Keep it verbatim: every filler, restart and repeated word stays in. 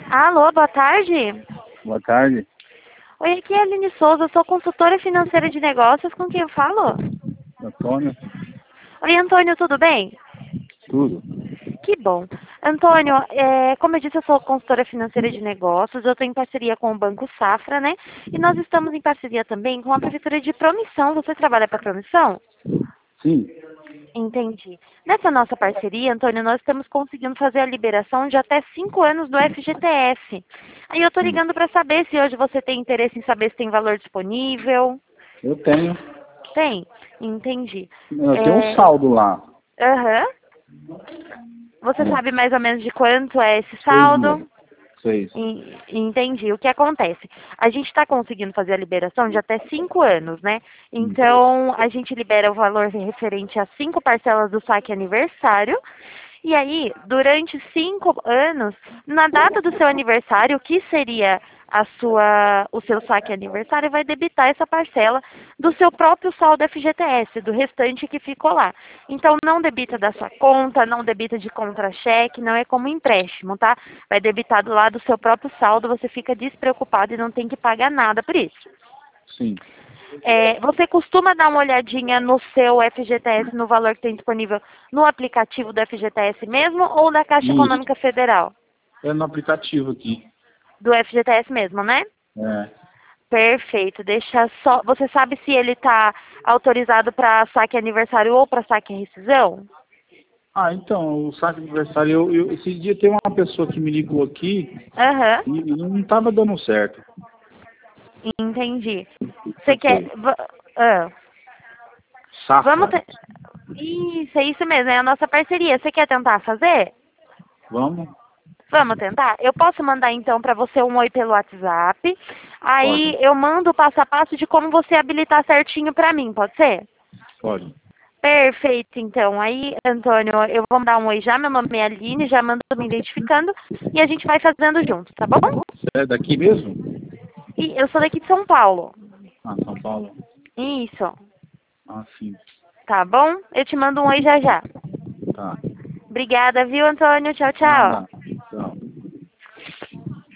Alô, boa tarde. Boa tarde. Oi, aqui é a Aline Souza, sou consultora financeira de negócios, com quem eu falo? Antônio. Oi, Antônio, tudo bem? Tudo. Que bom. Antônio, é, como eu disse, eu sou consultora financeira de negócios, eu estou em parceria com o Banco Safra, né? E nós estamos em parceria também com a Prefeitura de Promissão. Você trabalha para Promissão? Sim. Entendi. Nessa nossa parceria, Antônio, nós estamos conseguindo fazer a liberação de até cinco anos do F G T S. Aí eu estou Sim. ligando para saber se hoje você tem interesse em saber se tem valor disponível. Eu tenho. Tem? Entendi. Eu É, tenho um saldo lá. Aham. Você É. sabe mais ou menos de quanto é esse Seis saldo? mil. Seis. En- Entendi. O que acontece? A gente está conseguindo fazer a liberação de até cinco anos, né? Hum. Então, a gente libera o valor referente a cinco parcelas do saque aniversário. E aí, durante cinco anos, na data do seu aniversário, que seria a sua, o seu saque aniversário, vai debitar essa parcela do seu próprio saldo F G T S, do restante que ficou lá. Então, não debita da sua conta, não debita de contra-cheque, não é como empréstimo, tá? Vai debitar do lado do seu próprio saldo, você fica despreocupado e não tem que pagar nada por isso. Sim. É, você costuma dar uma olhadinha no seu F G T S, no valor que tem disponível no aplicativo do F G T S mesmo ou da Caixa Isso. Econômica Federal? É no aplicativo aqui. Do F G T S mesmo, né? É. Perfeito. Deixa só. Você sabe se ele está autorizado para saque aniversário ou para saque rescisão? Ah, então, o saque aniversário, eu, eu, esse dia tem uma pessoa que me ligou aqui Aham. e, e não estava dando certo. Entendi. Você quer. va- ah, Vamos Safra. ter. Isso, é isso mesmo, é a nossa parceria. Você quer tentar fazer? Vamos? Vamos tentar? Eu posso mandar então para você um oi pelo WhatsApp. Aí Pode. eu mando o passo a passo de como você habilitar certinho para mim, pode ser? Pode. Perfeito, então. Aí, Antônio, eu vou mandar um oi já. Meu nome é Aline, já mando me identificando e a gente vai fazendo junto, tá bom? Você é daqui mesmo? E eu sou daqui de São Paulo. Ah, São Paulo. Isso, Ah, sim. tá bom? Eu te mando um oi já já. Tá. Obrigada, viu, Antônio? Tchau, tchau. Nada.